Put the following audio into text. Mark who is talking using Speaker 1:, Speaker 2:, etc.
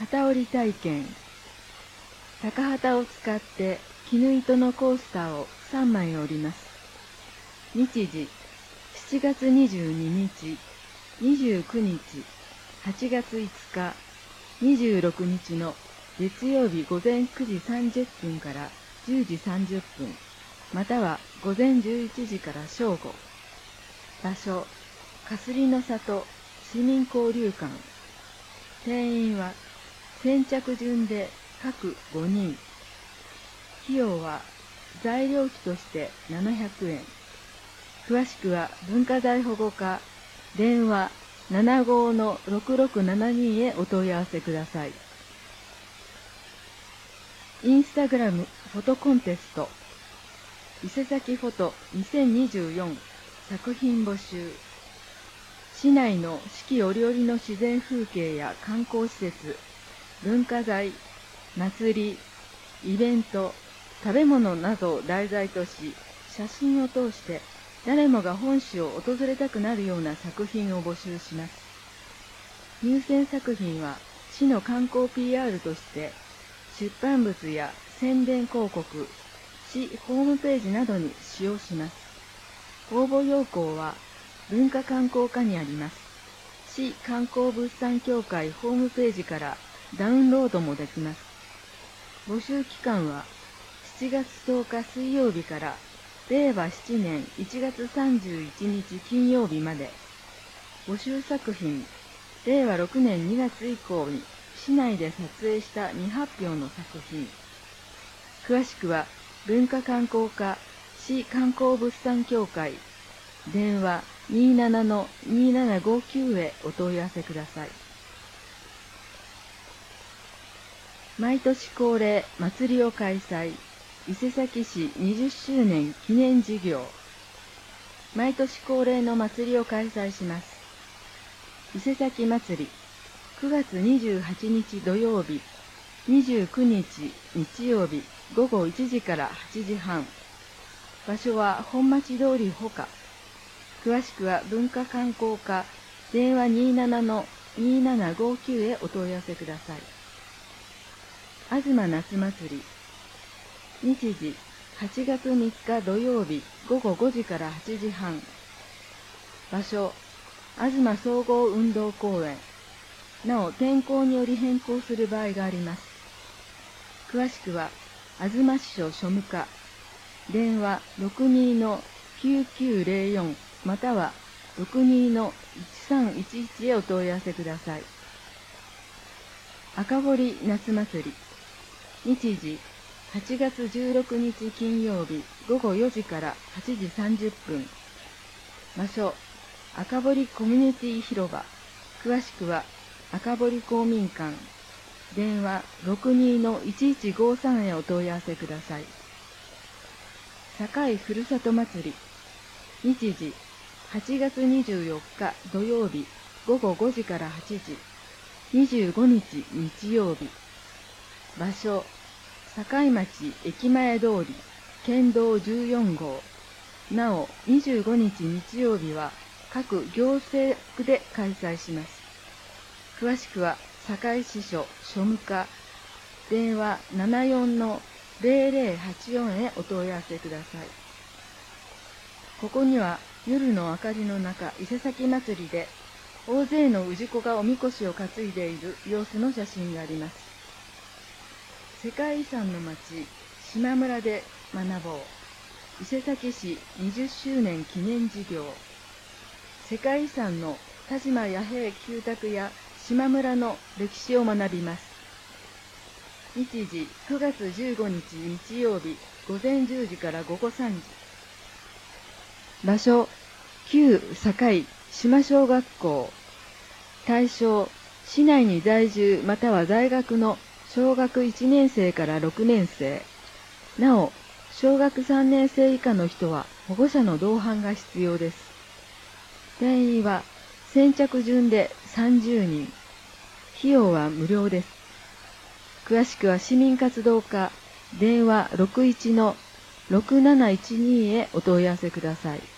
Speaker 1: 旗織り体験。高旗を使って絹糸のコースターを3枚織ります。日時、7月22日、29日、8月5日、26日の月曜日午前9時30分から10時30分、または午前11時から正午。場所、かすりの里市民交流館。定員は先着順で各5人。費用は材料費として700円。詳しくは文化財保護課電話75-6672へお問い合わせください。インスタグラムフォトコンテスト伊勢崎フォト2024作品募集。市内の四季折々の自然風景や観光施設、文化財、祭り、イベント、食べ物などを題材とし、写真を通して誰もが本市を訪れたくなるような作品を募集します。入選作品は市の観光 PR として出版物や宣伝広告、市ホームページなどに使用します。応募要項は文化観光課にあります。市観光物産協会ホームページからダウンロードもできます。募集期間は7月10日水曜日から令和7年1月31日金曜日まで。募集作品、令和6年2月以降に市内で撮影した未発表の作品。詳しくは文化観光課市観光物産協会電話27-2759へお問い合わせください。毎年恒例祭りを開催。伊勢崎市20周年記念事業。毎年恒例の祭りを開催します。伊勢崎祭り、9月28日土曜日、29日日曜日午後1時から8時半。場所は本町通りほか。詳しくは文化観光課電話27-2759へお問い合わせください。東夏祭り。日時、8月3日土曜日午後5時から8時半。場所、東総合運動公園。なお、天候により変更する場合があります。詳しくは、東支所庶務課。電話62-9904または62-1311へお問い合わせください。赤堀夏祭り。日時、8月16日金曜日午後4時から8時30分。場所、赤堀コミュニティ広場。詳しくは赤堀公民館。電話62-1153へお問い合わせください。堺ふるさと祭り。日時、8月24日土曜日午後5時から8時。25日日曜日。場所、堺町駅前通り県道14号。なお、25日日曜日は各行政区で開催します。詳しくは堺支所庶務課電話74-0084へお問い合わせください。ここには夜の明かりの中、伊勢崎祭りで大勢の氏子がおみこしを担いでいる様子の写真があります。世界遺産の町、島村で学ぼう。伊勢崎市20周年記念事業。世界遺産の田島弥平旧宅や島村の歴史を学びます。日時、9月15日日曜日午前10時から午後3時。場所、旧堺島小学校。対象、市内に在住または在学の小学1年生から6年生。なお、小学3年生以下の人は保護者の同伴が必要です。定員は先着順で30人。費用は無料です。詳しくは市民活動課電話61-6712へお問い合わせください。